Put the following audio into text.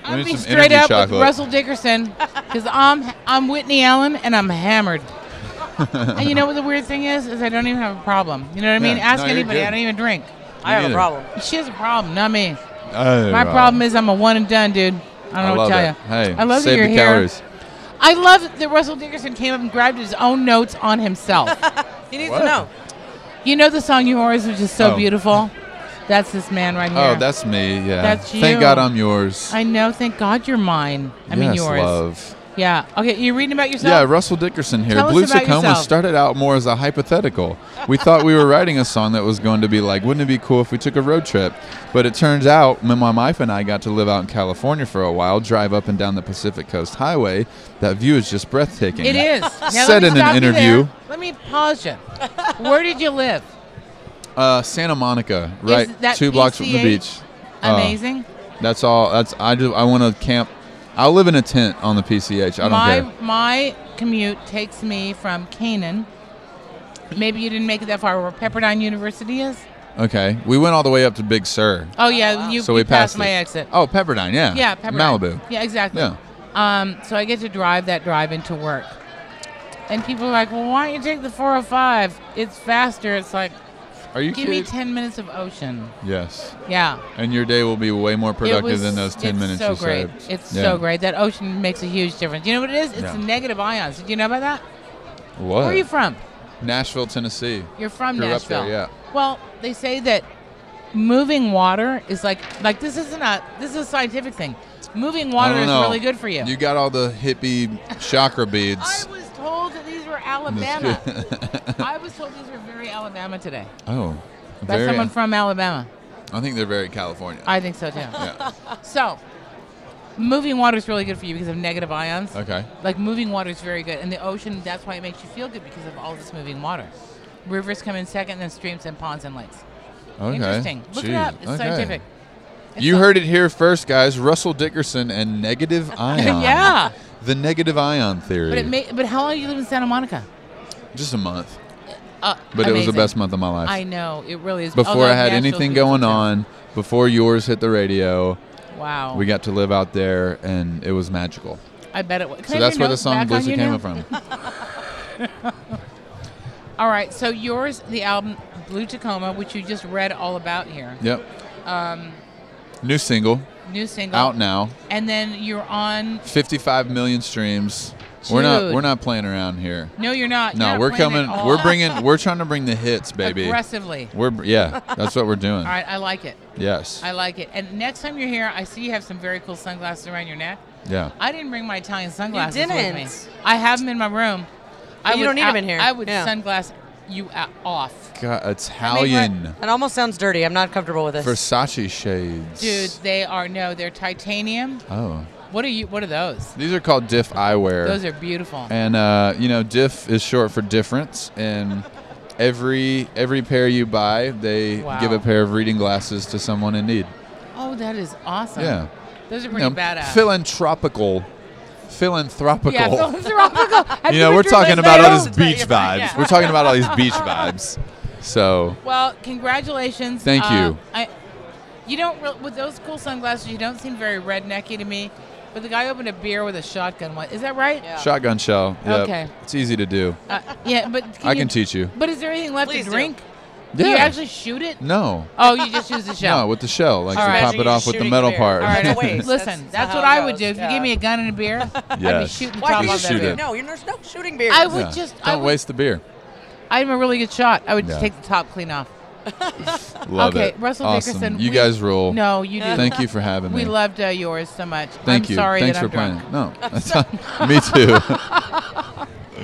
I'll need be some straight energy up chocolate. with Russell Dickerson because I'm Whitney Allen and I'm hammered. And you know what the weird thing is I don't even have a problem. You know what I mean? Yeah. Ask No, you're anybody. good. I don't even drink. I have a neither. problem. She has a problem, not me. Oh, My wow. problem is I'm a one and done, dude. I don't know what love to tell it. you. Hey, I love that save you're the here. calories. I love that Russell Dickerson came up and grabbed his own notes on himself. He needs What? to know. You know the song Yours, which is so Oh. beautiful? That's this man right here. Oh, that's me. Yeah. That's Thank you. God I'm yours. I know. Thank God you're mine. I mean yes, yours. love. Yeah. Okay, you reading about yourself? Yeah, Russell Dickerson here. Tell us Blue about Tacoma yourself. started out more as a hypothetical. We thought we were writing a song that was going to be like, wouldn't it be cool if we took a road trip? But it turns out when my wife and I got to live out in California for a while, drive up and down the Pacific Coast Highway, that view is just breathtaking. It is. Now, Said let me in an stop you interview. there. Let me pause you. Where did you live? Santa Monica, right? that 2 blocks from the PCH beach. Amazing. That's all. I want to camp. I'll live in a tent on the PCH. I don't care. My commute takes me from Canaan. Maybe you didn't make it that far where Pepperdine University is. Okay. We went all the way up to Big Sur. Oh yeah, you, So you we passed passed my it. exit. Oh, Pepperdine, yeah. Yeah, Pepperdine. Malibu. Yeah, exactly. Yeah. So I get to drive that drive into work. And people are like, well, why don't you take the 405? It's faster. It's like, Are you give kidding? me 10 minutes of ocean. Yes. Yeah. And your day will be way more productive It was- than those 10 it's minutes so you great. saved. It's Yeah. so great. That ocean makes a huge difference. You know what it is? It's Yeah. the negative ions. Did you know about that? What? Where are you from? Nashville, Tennessee. You're from Grew up Nashville. there, yeah. Well, they say that moving water is like this is a scientific thing. Moving I water don't is know. really good for you. You got all the hippie chakra I beads. was told that these were Alabama. I was told these were very Alabama today. Oh. By Very, someone from Alabama. I think they're very California. I think so too. yeah. So, moving water is really good for you because of negative ions. Okay. Like moving water is very good, and the ocean. That's why it makes you feel good because of all this moving water. Rivers come in second, then streams and ponds and lakes. Okay. Interesting. Look it Jeez. up. It's Okay. scientific. It's You so- heard it here first, guys. Russell Dickerson and negative ion. Yeah. The negative ion theory. But how long do you live in Santa Monica? Just a month. But But it was the best month of my life. I know it really is. Before Although I had Nashville's anything beautiful going too. on, before yours hit the radio, Wow. we got to live out there, and it was magical. I bet it was. Can I So have that's your where the notes song back Blue on you came now? from. All right. So yours, the album Blue Tacoma, which you just read all about here. Yep. New single, New single. out now. And then you're on. 55 million streams. Dude. We're not playing around here. No, you're not. No, You're not we're playing coming. at all. We're trying to bring the hits, baby. Aggressively. That's what we're doing. All right. I like it. Yes. I like it. And next time you're here, I see you have some very cool sunglasses around your neck. Yeah. I didn't bring my Italian sunglasses with me. didn't. I have them in my room. But you would don't need 'em in here. I would Yeah. sunglass you off. God, Italian. That almost sounds dirty. I'm not comfortable with this. Versace shades. Dude, they're titanium. Oh. What are those? These are called Diff Eyewear. Those are beautiful. And Diff is short for difference, and every pair you buy, they Wow. give a pair of reading glasses to someone in need. Oh, that is awesome. Yeah. Those are pretty badass. Philanthropical. Yeah, philanthropical. Have You you know, been we're through talking those about all things? these beach vibes. Yeah. We're talking about all these beach vibes. So, Well, congratulations. Thank you. You don't with those cool sunglasses. You don't seem very rednecky to me. But the guy opened a beer with a shotgun. Is that right? Yeah. shotgun shell. Yep. Okay. It's easy to do. Yeah, but I can teach you. But is there anything left Please to do. drink? Do you Yeah. actually shoot it? No. Oh, you just use the shell. No, with the shell. Like All you right. pop Imagine it you off with the shooting metal beer. part. All right, no waste. Listen, that's how what it I would goes. do. If you Yeah. gave me a gun and a beer, I'd be Yes. shooting the Why top do you off that shoot beer. it? No, there's no shooting beers. I would Yeah. just. Don't waste the beer. I'm a really good shot. I would just Yeah. take the top clean off. Love Okay, it. Russell awesome. Dickerson, You we- guys rule. No, you do. Thank you for having me. We loved yours so much. Thank I'm you. sorry Thanks that for I'm drunk. playing. No. Me too.